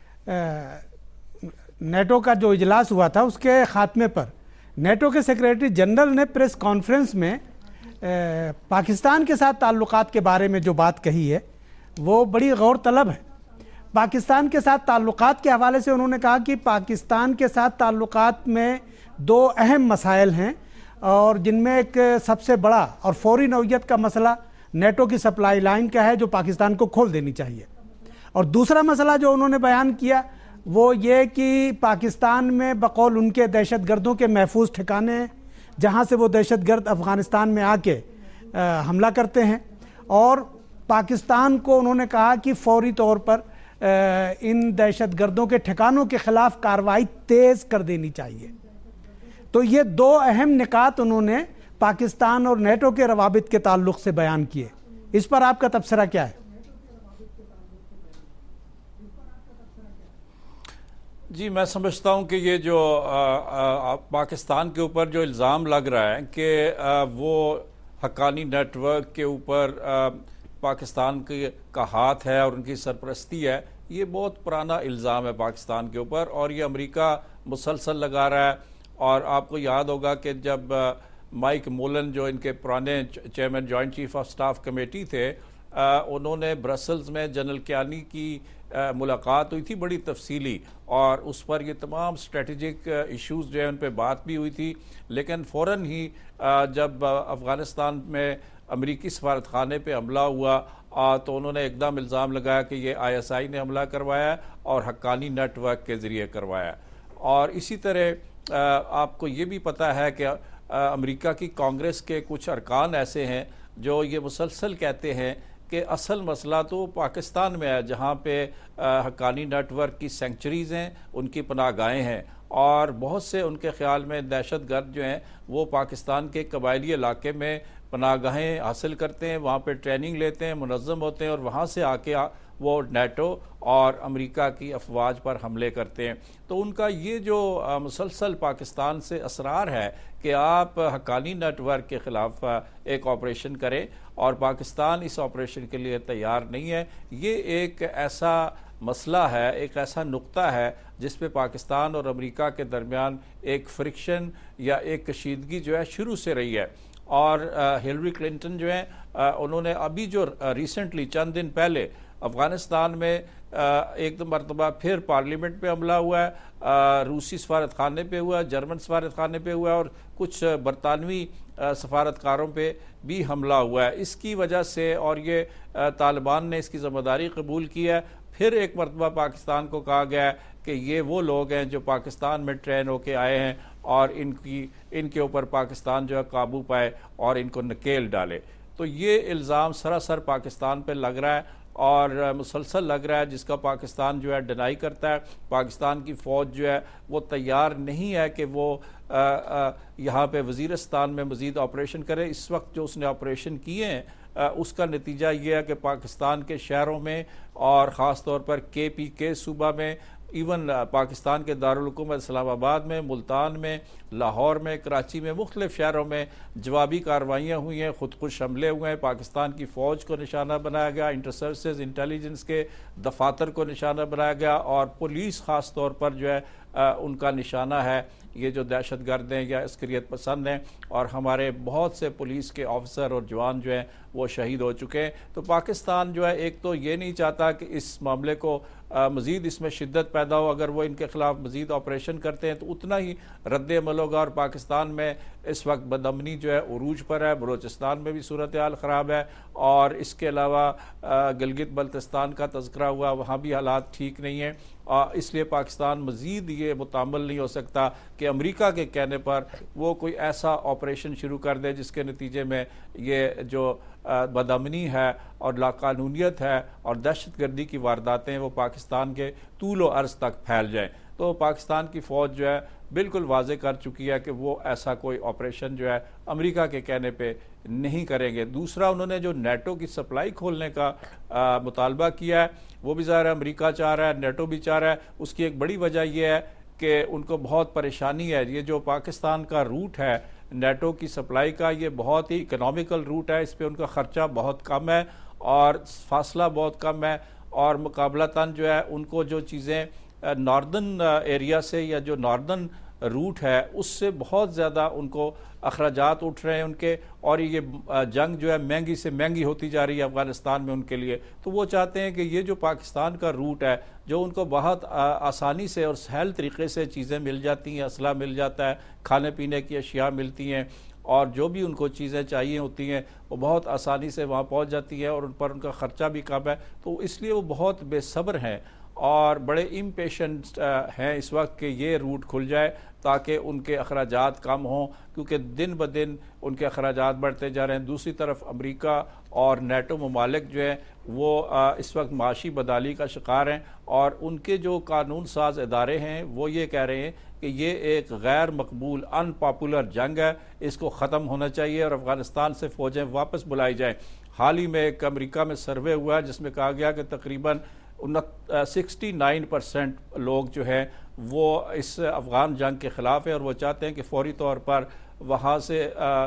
نیٹو کا جو اجلاس ہوا تھا اس کے خاتمے پر نیٹو کے سیکریٹری جنرل نے پریس کانفرنس میں پاکستان کے ساتھ تعلقات کے بارے میں جو بات کہی ہے وہ بڑی غور طلب ہے۔ پاکستان کے ساتھ تعلقات کے حوالے سے انہوں نے کہا کہ پاکستان کے ساتھ تعلقات میں دو اہم مسائل ہیں، اور جن میں ایک سب سے بڑا اور فوری نوعیت کا مسئلہ نیٹو کی سپلائی لائن کا ہے جو پاکستان کو کھول دینی چاہیے، اور دوسرا مسئلہ جو انہوں نے بیان کیا وہ یہ کہ پاکستان میں بقول ان کے دہشت گردوں کے محفوظ ٹھکانے ہیں جہاں سے وہ دہشت گرد افغانستان میں آ کے حملہ کرتے ہیں، اور پاکستان کو انہوں نے کہا کہ فوری طور پر ان دہشت گردوں کے ٹھکانوں کے خلاف کارروائی تیز کر دینی چاہیے۔ تو یہ دو اہم نکات انہوں نے پاکستان اور نیٹو کے روابط کے تعلق سے بیان کیے۔ اس پر آپ کا تبصرہ کیا ہے؟ جی، میں سمجھتا ہوں کہ یہ جو پاکستان کے اوپر جو الزام لگ رہا ہے کہ وہ حقانی نیٹ ورک کے اوپر پاکستان کا ہاتھ ہے اور ان کی سرپرستی ہے، یہ بہت پرانا الزام ہے پاکستان کے اوپر، اور یہ امریکہ مسلسل لگا رہا ہے۔ اور آپ کو یاد ہوگا کہ جب مائک مولن جو ان کے پرانے chairman joint chief of staff committee تھے، انہوں نے برسلز میں جنرل کیانی کی ملاقات ہوئی تھی بڑی تفصیلی، اور اس پر یہ تمام اسٹریٹجک ایشوز جو ہیں ان پہ بات بھی ہوئی تھی، لیکن فوراً ہی جب افغانستان میں امریکی سفارت خانے پہ حملہ ہوا تو انہوں نے ایک دم الزام لگایا کہ یہ ISI نے حملہ کروایا اور حقانی نیٹ ورک کے ذریعے کروایا۔ اور اسی طرح آپ کو یہ بھی پتہ ہے کہ امریکہ کی کانگریس کے کچھ ارکان ایسے ہیں جو یہ مسلسل کہتے ہیں کہ اصل مسئلہ تو پاکستان میں ہے، جہاں پہ حقانی نیٹ ورک کی سینکچریز ہیں، ان کی پناہ گاہیں ہیں، اور بہت سے ان کے خیال میں دہشت گرد جو ہیں وہ پاکستان کے قبائلی علاقے میں پناہ گاہیں حاصل کرتے ہیں، وہاں پہ ٹریننگ لیتے ہیں، منظم ہوتے ہیں، اور وہاں سے آ کے وہ نیٹو اور امریکہ کی افواج پر حملے کرتے ہیں۔ تو ان کا یہ جو مسلسل پاکستان سے اصرار ہے کہ آپ حقانی نیٹ ورک کے خلاف ایک آپریشن کریں، اور پاکستان اس آپریشن کے لیے تیار نہیں ہے، یہ ایک ایسا مسئلہ ہے، ایک ایسا نقطہ ہے جس پہ پاکستان اور امریکہ کے درمیان ایک فرکشن یا ایک کشیدگی جو ہے شروع سے رہی ہے۔ اور ہلری کلنٹن جو ہیں انہوں نے ابھی جو ریسنٹلی چند دن پہلے افغانستان میں ایک مرتبہ پھر پارلیمنٹ پہ حملہ ہوا ہے، روسی سفارت خانے پہ ہوا، جرمن سفارت خانے پہ ہوا، اور کچھ برطانوی سفارتکاروں پہ بھی حملہ ہوا ہے۔ اس کی وجہ سے، اور یہ طالبان نے اس کی ذمہ داری قبول کی ہے، پھر ایک مرتبہ پاکستان کو کہا گیا ہے کہ یہ وہ لوگ ہیں جو پاکستان میں ٹرین ہو کے آئے ہیں، اور ان کے اوپر پاکستان جو ہے قابو پائے اور ان کو نکیل ڈالے۔ تو یہ الزام سراسر پاکستان پہ لگ رہا ہے اور مسلسل لگ رہا ہے، جس کا پاکستان جو ہے ڈینائی کرتا ہے۔ پاکستان کی فوج جو ہے وہ تیار نہیں ہے کہ وہ یہاں پہ وزیرستان میں مزید آپریشن کرے۔ اس وقت جو اس نے آپریشن کیے ہیں اس کا نتیجہ یہ ہے کہ پاکستان کے شہروں میں اور خاص طور پر KPK صوبہ میں، ایون پاکستان کے دارالحکومت اسلام آباد میں، ملتان میں، لاہور میں، کراچی میں، مختلف شہروں میں جوابی کارروائیاں ہوئی ہیں، خودکش حملے ہوئے ہیں، پاکستان کی فوج کو نشانہ بنایا گیا، انٹر سروسز انٹیلیجنس کے دفاتر کو نشانہ بنایا گیا، اور پولیس خاص طور پر جو ہے ان کا نشانہ ہے۔ یہ جو دہشت گرد ہیں یا عسکریت پسند ہیں، اور ہمارے بہت سے پولیس کے آفیسر اور جوان جو ہیں وہ شہید ہو چکے ہیں۔ تو پاکستان جو ہے ایک تو یہ نہیں چاہتا کہ اس معاملے کو مزید اس میں شدت پیدا ہو، اگر وہ ان کے خلاف مزید آپریشن کرتے ہیں تو اتنا ہی رد عمل ہوگا، اور پاکستان میں اس وقت بدامنی جو ہے عروج پر ہے، بلوچستان میں بھی صورتحال خراب ہے، اور اس کے علاوہ گلگت بلتستان کا تذکرہ ہوا، وہاں بھی حالات ٹھیک نہیں ہیں۔ اس لیے پاکستان مزید یہ متحمل نہیں ہو سکتا کہ امریکہ کے کہنے پر وہ کوئی ایسا آپریشن شروع کر دے جس کے نتیجے میں یہ جو بدامنی ہے اور لاقانونیت ہے اور دہشت گردی کی وارداتیں وہ پاکستان کے طول و عرض تک پھیل جائیں۔ تو پاکستان کی فوج جو ہے بالکل واضح کر چکی ہے کہ وہ ایسا کوئی آپریشن جو ہے امریکہ کے کہنے پہ نہیں کریں گے۔ دوسرا، انہوں نے جو نیٹو کی سپلائی کھولنے کا مطالبہ کیا ہے، وہ بھی ظاہر ہے امریکہ چاہ رہا ہے، نیٹو بھی چاہ رہا ہے۔ اس کی ایک بڑی وجہ یہ ہے کہ ان کو بہت پریشانی ہے، یہ جو پاکستان کا روٹ ہے نیٹو کی سپلائی کا، یہ بہت ہی اکنامیکل روٹ ہے، اس پہ ان کا خرچہ بہت کم ہے اور فاصلہ بہت کم ہے، اور مقابلتاً جو ہے ان کو جو چیزیں ناردن ایریا سے یا جو ناردن روٹ ہے اس سے بہت زیادہ ان کو اخراجات اٹھ رہے ہیں ان کے، اور یہ جنگ جو ہے مہنگی سے مہنگی ہوتی جا رہی ہے افغانستان میں ان کے لیے. تو وہ چاہتے ہیں کہ یہ جو پاکستان کا روٹ ہے جو ان کو بہت آسانی سے اور سہل طریقے سے چیزیں مل جاتی ہیں، اسلحہ مل جاتا ہے، کھانے پینے کی اشیاء ملتی ہیں، اور جو بھی ان کو چیزیں چاہیے ہوتی ہیں وہ بہت آسانی سے وہاں پہنچ جاتی ہیں، اور ان پر ان کا خرچہ بھی کم ہے. تو اس لیے وہ بہت بے صبر ہیں اور بڑے امپیشنٹ ہیں اس وقت کہ یہ روٹ کھل جائے تاکہ ان کے اخراجات کم ہوں، کیونکہ دن بدن ان کے اخراجات بڑھتے جا رہے ہیں. دوسری طرف امریکہ اور نیٹو ممالک جو ہیں وہ اس وقت معاشی بدحالی کا شکار ہیں، اور ان کے جو قانون ساز ادارے ہیں وہ یہ کہہ رہے ہیں کہ یہ ایک غیر مقبول ان پاپولر جنگ ہے، اس کو ختم ہونا چاہیے اور افغانستان سے فوجیں واپس بلائی جائیں. حال ہی میں ایک امریکہ میں سروے ہوا ہے جس میں کہا گیا کہ تقریباً 69% لوگ جو ہیں وہ اس افغان جنگ کے خلاف ہیں، اور وہ چاہتے ہیں کہ فوری طور پر وہاں سے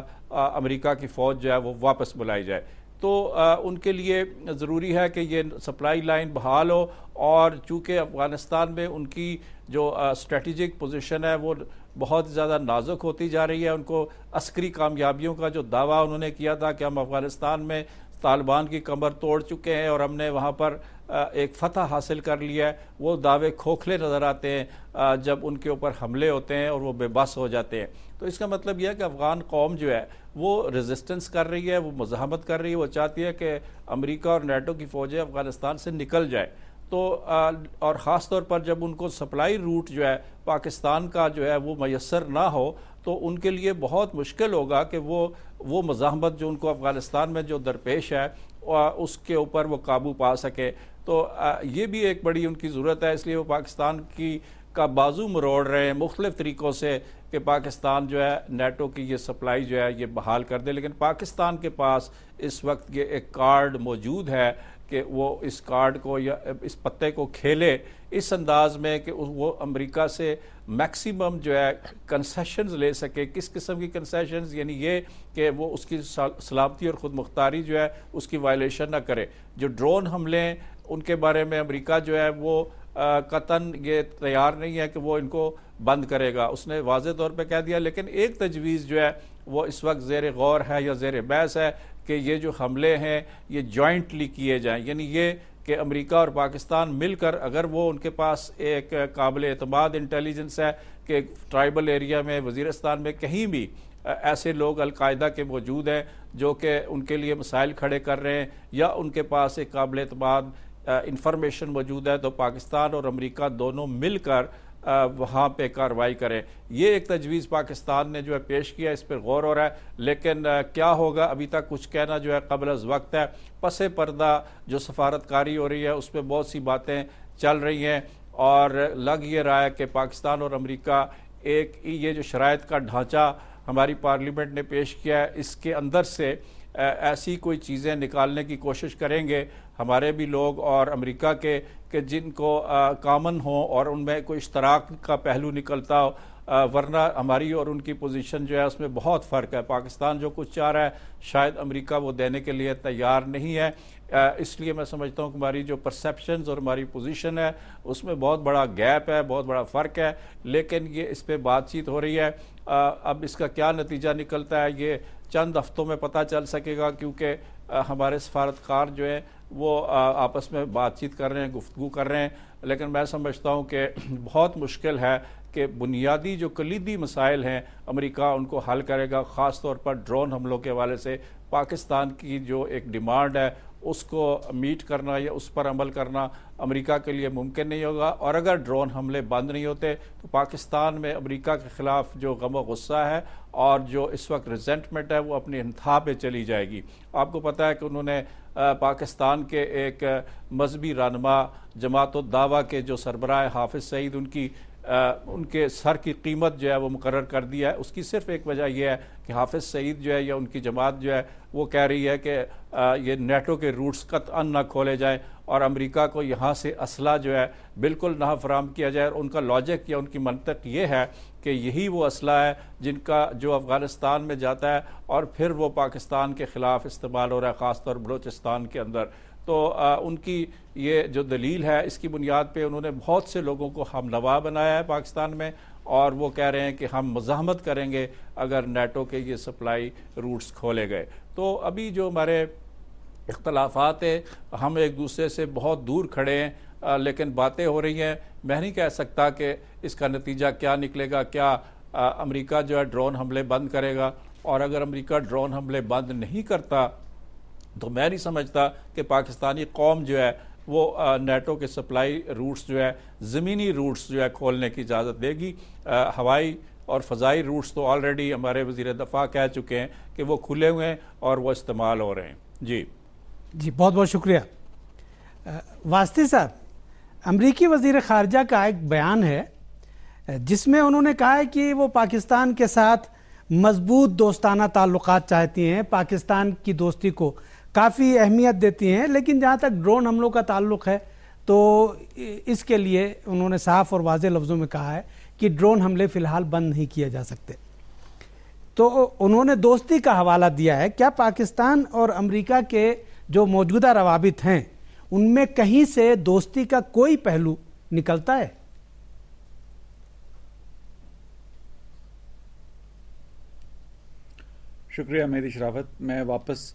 امریکہ کی فوج جو ہے وہ واپس بلائی جائے. تو ان کے لیے ضروری ہے کہ یہ سپلائی لائن بحال ہو، اور چونکہ افغانستان میں ان کی جو اسٹریٹجک پوزیشن ہے وہ بہت زیادہ نازک ہوتی جا رہی ہے. ان کو عسکری کامیابیوں کا جو دعویٰ انہوں نے کیا تھا کہ ہم افغانستان میں طالبان کی کمر توڑ چکے ہیں اور ہم نے وہاں پر ایک فتح حاصل کر لیا ہے، وہ دعوے کھوکھلے نظر آتے ہیں جب ان کے اوپر حملے ہوتے ہیں اور وہ بے بس ہو جاتے ہیں. تو اس کا مطلب یہ ہے کہ افغان قوم جو ہے وہ ریزسٹنس کر رہی ہے، وہ مزاحمت کر رہی ہے، وہ چاہتی ہے کہ امریکہ اور نیٹو کی فوجیں افغانستان سے نکل جائے. تو اور خاص طور پر جب ان کو سپلائی روٹ جو ہے پاکستان کا جو ہے وہ میسر نہ ہو تو ان کے لیے بہت مشکل ہوگا کہ وہ مزاحمت جو ان کو افغانستان میں جو درپیش ہے اس کے اوپر وہ قابو پا سکے. تو یہ بھی ایک بڑی ان کی ضرورت ہے، اس لیے وہ پاکستان کا بازو مروڑ رہے ہیں مختلف طریقوں سے کہ پاکستان جو ہے نیٹو کی یہ سپلائی جو ہے یہ بحال کر دے. لیکن پاکستان کے پاس اس وقت یہ ایک کارڈ موجود ہے کہ وہ اس کارڈ کو یا اس پتے کو کھیلے اس انداز میں کہ وہ امریکہ سے میکسیمم جو ہے کنسیشنز لے سکے. کس قسم کی کنسیشنز؟ یعنی یہ کہ وہ اس کی سلامتی اور خود مختاری جو ہے اس کی وائلیشن نہ کرے. جو ڈرون حملے ہیں ان کے بارے میں امریکہ جو ہے وہ قطعاً یہ تیار نہیں ہے کہ وہ ان کو بند کرے گا، اس نے واضح طور پہ کہہ دیا. لیکن ایک تجویز جو ہے وہ اس وقت زیر غور ہے یا زیر بحث ہے کہ یہ جو حملے ہیں یہ جوائنٹلی کیے جائیں، یعنی یہ کہ امریکہ اور پاکستان مل کر، اگر وہ ان کے پاس ایک قابل اعتماد انٹیلیجنس ہے کہ ٹرائبل ایریا میں وزیرستان میں کہیں بھی ایسے لوگ القاعدہ کے موجود ہیں جو کہ ان کے لیے مسائل کھڑے کر رہے ہیں، یا ان کے پاس ایک قابل اعتماد انفارمیشن موجود ہے، تو پاکستان اور امریکہ دونوں مل کر وہاں پہ کارروائی کریں. یہ ایک تجویز پاکستان نے جو ہے پیش کیا، اس پر غور ہو رہا ہے. لیکن کیا ہوگا ابھی تک کچھ کہنا جو ہے قبل از وقت ہے. پس پردہ جو سفارتکاری ہو رہی ہے اس پہ بہت سی باتیں چل رہی ہیں، اور لگ یہ رہا ہے کہ پاکستان اور امریکہ ایک یہ جو شرائط کا ڈھانچہ ہماری پارلیمنٹ نے پیش کیا ہے اس کے اندر سے ایسی کوئی چیزیں نکالنے کی کوشش کریں گے ہمارے بھی لوگ اور امریکہ کے کہ جن کو کامن ہوں اور ان میں کوئی اشتراک کا پہلو نکلتا ہو. ورنہ ہماری اور ان کی پوزیشن جو ہے اس میں بہت فرق ہے. پاکستان جو کچھ چاہ رہا ہے شاید امریکہ وہ دینے کے لیے تیار نہیں ہے. اس لیے میں سمجھتا ہوں کہ ہماری جو پرسیپشنز اور ہماری پوزیشن ہے اس میں بہت بڑا گیپ ہے، بہت بڑا فرق ہے. لیکن یہ اس پہ بات چیت ہو رہی ہے. اب اس کا کیا نتیجہ نکلتا ہے یہ چند ہفتوں میں پتہ چل سکے گا، کیونکہ ہمارے سفارتکار جو ہیں وہ آپس میں بات چیت کر رہے ہیں، گفتگو کر رہے ہیں. لیکن میں سمجھتا ہوں کہ بہت مشکل ہے کہ بنیادی جو کلیدی مسائل ہیں امریکہ ان کو حل کرے گا. خاص طور پر ڈرون حملوں کے حوالے سے پاکستان کی جو ایک ڈیمانڈ ہے اس کو میٹ کرنا یا اس پر عمل کرنا امریکہ کے لیے ممکن نہیں ہوگا. اور اگر ڈرون حملے بند نہیں ہوتے تو پاکستان میں امریکہ کے خلاف جو غم و غصہ ہے اور جو اس وقت ریزنٹمنٹ ہے وہ اپنی انتہا پہ چلی جائے گی. آپ کو پتہ ہے کہ انہوں نے پاکستان کے ایک مذہبی رہنما جماعت الدعوہ کے جو سربراہ حافظ سعید ان کے سر کی قیمت جو ہے وہ مقرر کر دیا ہے. اس کی صرف ایک وجہ یہ ہے کہ حافظ سعید جو ہے یا ان کی جماعت جو ہے وہ کہہ رہی ہے کہ یہ نیٹو کے روٹس قطعاً نہ کھولے جائیں اور امریکہ کو یہاں سے اسلحہ جو ہے بالکل نہ فراہم کیا جائے. اور ان کا لاجک یا ان کی منطق یہ ہے کہ یہی وہ اسلحہ ہے جن کا جو افغانستان میں جاتا ہے اور پھر وہ پاکستان کے خلاف استعمال ہو رہا ہے، خاص طور بلوچستان کے اندر. تو ان کی یہ جو دلیل ہے اس کی بنیاد پہ انہوں نے بہت سے لوگوں کو ہم نوا بنایا ہے پاکستان میں، اور وہ کہہ رہے ہیں کہ ہم مزاحمت کریں گے اگر نیٹو کے یہ سپلائی روٹس کھولے گئے. تو ابھی جو ہمارے اختلافات ہیں ہم ایک دوسرے سے بہت دور کھڑے ہیں لیکن باتیں ہو رہی ہیں. میں نہیں کہہ سکتا کہ اس کا نتیجہ کیا نکلے گا. کیا امریکہ جو ہے ڈرون حملے بند کرے گا؟ اور اگر امریکہ ڈرون حملے بند نہیں کرتا تو میں نہیں سمجھتا کہ پاکستانی قوم جو ہے وہ نیٹو کے سپلائی روٹس جو ہے زمینی روٹس جو ہے کھولنے کی اجازت دے گی. ہوائی اور فضائی روٹس تو آلریڈی ہمارے وزیر دفاع کہہ چکے ہیں کہ وہ کھلے ہوئے ہیں اور وہ استعمال ہو رہے ہیں. جی بہت بہت شکریہ. واسطی صاحب، امریکی وزیر خارجہ کا ایک بیان ہے جس میں انہوں نے کہا ہے کہ وہ پاکستان کے ساتھ مضبوط دوستانہ تعلقات چاہتی ہیں، پاکستان کی دوستی کو کافی اہمیت دیتی ہیں، لیکن جہاں تک ڈرون حملوں کا تعلق ہے تو اس کے لیے انہوں نے صاف اور واضح لفظوں میں کہا ہے کہ ڈرون حملے فی الحال بند نہیں کیے جا سکتے. تو انہوں نے دوستی کا حوالہ دیا ہے. کیا پاکستان اور امریکہ کے جو موجودہ روابط ہیں ان میں کہیں سے دوستی کا کوئی پہلو نکلتا ہے؟ شکریہ مہدی شرافت. میں واپس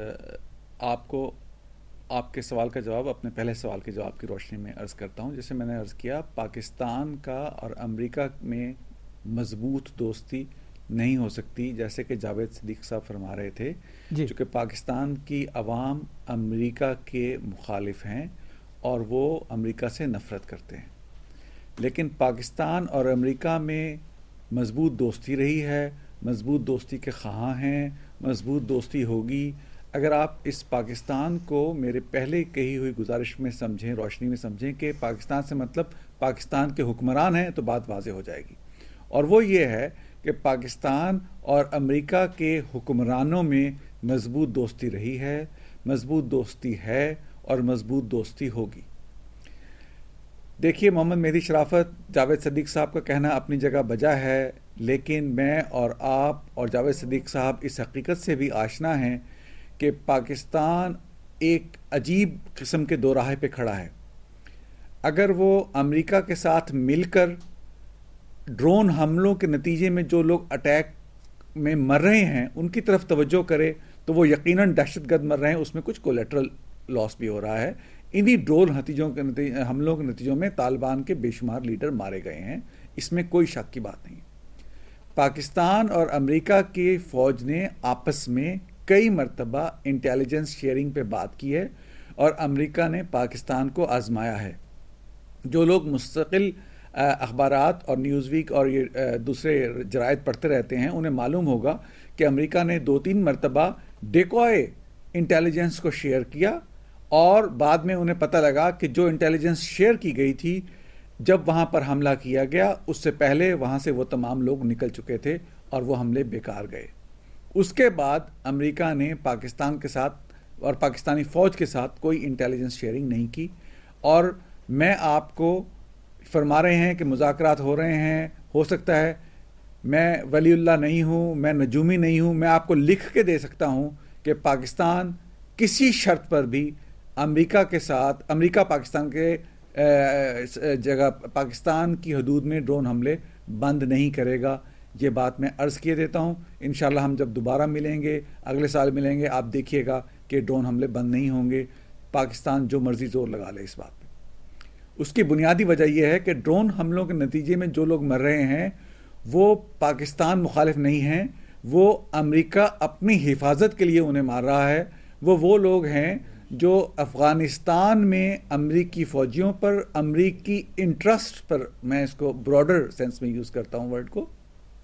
آپ کو آپ کے سوال کا جواب اپنے پہلے سوال کے جواب کی روشنی میں عرض کرتا ہوں. جیسے میں نے عرض کیا، پاکستان کا اور امریکہ میں مضبوط دوستی نہیں ہو سکتی، جیسے کہ جاوید صدیق صاحب فرما رہے تھے، چونکہ پاکستان کی عوام امریکہ کے مخالف ہیں اور وہ امریکہ سے نفرت کرتے ہیں. لیکن پاکستان اور امریکہ میں مضبوط دوستی رہی ہے، مضبوط دوستی کے خواہاں ہیں، مضبوط دوستی ہوگی. اگر آپ اس پاکستان کو میرے پہلے کہی ہوئی گزارش میں سمجھیں، روشنی میں سمجھیں کہ پاکستان سے مطلب پاکستان کے حکمران ہیں، تو بات واضح ہو جائے گی. اور وہ یہ ہے کہ پاکستان اور امریکہ کے حکمرانوں میں مضبوط دوستی رہی ہے، مضبوط دوستی ہے اور مضبوط دوستی ہوگی. دیکھیے، محمد مہدی شرافت، جاوید صدیق صاحب کا کہنا اپنی جگہ بجا ہے، لیکن میں اور آپ اور جاوید صدیق صاحب اس حقیقت سے بھی آشنا ہیں کہ پاکستان ایک عجیب قسم کے دو راہے پہ کھڑا ہے. اگر وہ امریکہ کے ساتھ مل کر ڈرون حملوں کے نتیجے میں جو لوگ اٹیک میں مر رہے ہیں ان کی طرف توجہ کرے تو وہ یقیناً دہشت گرد مر رہے ہیں، اس میں کچھ کولیٹرل لاس بھی ہو رہا ہے. انہی ڈرون حملوں کے نتیجوں میں طالبان کے بے شمار لیڈر مارے گئے ہیں، اس میں کوئی شک کی بات نہیں. پاکستان اور امریکہ کی فوج نے آپس میں کئی مرتبہ انٹیلیجنس شیئرنگ پہ بات کی ہے اور امریکہ نے پاکستان کو آزمایا ہے. جو لوگ مستقل اخبارات اور نیوز ویک اور یہ دوسرے جرائد پڑھتے رہتے ہیں انہیں معلوم ہوگا کہ امریکہ نے 2-3 مرتبہ ڈیکوائے انٹیلیجنس کو شیئر کیا اور بعد میں انہیں پتہ لگا کہ جو انٹیلیجنس شیئر کی گئی تھی جب وہاں پر حملہ کیا گیا اس سے پہلے وہاں سے وہ تمام لوگ نکل چکے تھے اور وہ حملے بیکار گئے. اس کے بعد امریکہ نے پاکستان کے ساتھ اور پاکستانی فوج کے ساتھ کوئی انٹیلیجنس شیئرنگ نہیں کی. اور میں آپ کو فرما رہے ہیں کہ مذاکرات ہو رہے ہیں، ہو سکتا ہے میں ولی اللہ نہیں ہوں، میں نجومی نہیں ہوں، میں آپ کو لکھ کے دے سکتا ہوں کہ پاکستان کسی شرط پر بھی امریکہ کے ساتھ، امریکہ پاکستان کے جگہ پاکستان کی حدود میں ڈرون حملے بند نہیں کرے گا. یہ بات میں عرض کیے دیتا ہوں. انشاءاللہ ہم جب دوبارہ ملیں گے، اگلے سال ملیں گے، آپ دیکھیے گا کہ ڈرون حملے بند نہیں ہوں گے. پاکستان جو مرضی زور لگا لے اس بات پہ. اس کی بنیادی وجہ یہ ہے کہ ڈرون حملوں کے نتیجے میں جو لوگ مر رہے ہیں وہ پاکستان مخالف نہیں ہیں، وہ امریکہ اپنی حفاظت کے لیے انہیں مار رہا ہے. وہ لوگ ہیں جو افغانستان میں امریکی فوجیوں پر، امریکی انٹرسٹ پر، میں اس کو براڈر سینس میں یوز کرتا ہوں ورڈ کو،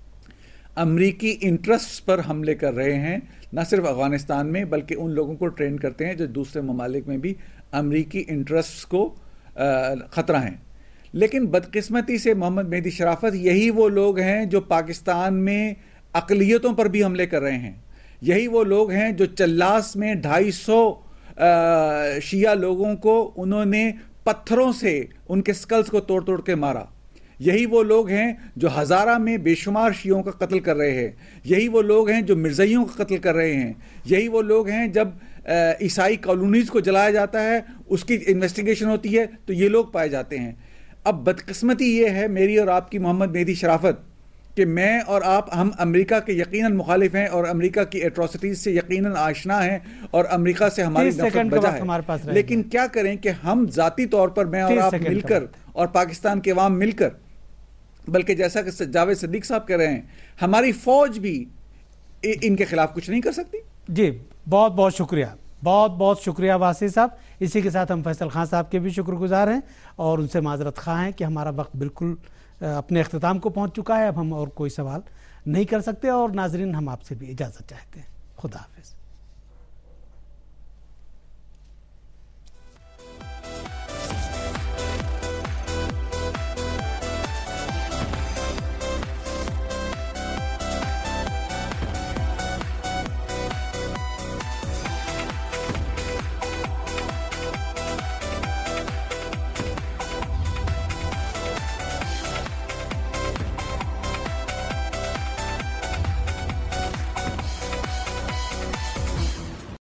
امریکی انٹرسٹ پر حملے کر رہے ہیں. نہ صرف افغانستان میں بلکہ ان لوگوں کو ٹرین کرتے ہیں جو دوسرے ممالک میں بھی امریکی انٹرسٹس کو خطرہ ہیں. لیکن بدقسمتی سے محمد مہدی شرافت، یہی وہ لوگ ہیں جو پاکستان میں اقلیتوں پر بھی حملے کر رہے ہیں. یہی وہ لوگ ہیں جو چلاس میں 250 شیعہ لوگوں کو انہوں نے پتھروں سے ان کے سکلز کو توڑ توڑ کے مارا. یہی وہ لوگ ہیں جو ہزارہ میں بے شمار شیعوں کا قتل کر رہے ہیں. یہی وہ لوگ ہیں جو مرزائیوں کا قتل کر رہے ہیں. یہی وہ لوگ ہیں جب عیسائی کالونیز کو جلایا جاتا ہے، اس کی انویسٹیگیشن ہوتی ہے تو یہ لوگ پائے جاتے ہیں. اب بدقسمتی یہ ہے میری اور آپ کی محمد مہدی شرافت کہ میں اور آپ ہم امریکہ کے یقیناً مخالف ہیں اور امریکہ کی ایٹراسٹیز سے یقیناً آشنا ہیں اور امریکہ سے ہماری نفرت بجا ہے، لیکن کیا کریں کہ ہم ذاتی طور پر میں اور آپ مل کر اور پاکستان کے عوام مل کر، بلکہ جیسا کہ جاوید صدیق صاحب کہہ رہے ہیں ہماری فوج بھی ان کے خلاف کچھ نہیں کر سکتی۔ جی بہت بہت شکریہ، بہت بہت شکریہ واصف صاحب۔ اسی کے ساتھ ہم فیصل خان صاحب کے بھی شکر گزار ہیں اور ان سے معذرت خواہ ہیں کہ ہمارا وقت بالکل اپنے اختتام کو پہنچ چکا ہے، اب ہم اور کوئی سوال نہیں کر سکتے، اور ناظرین ہم آپ سے بھی اجازت چاہتے ہیں۔ خدا حافظ۔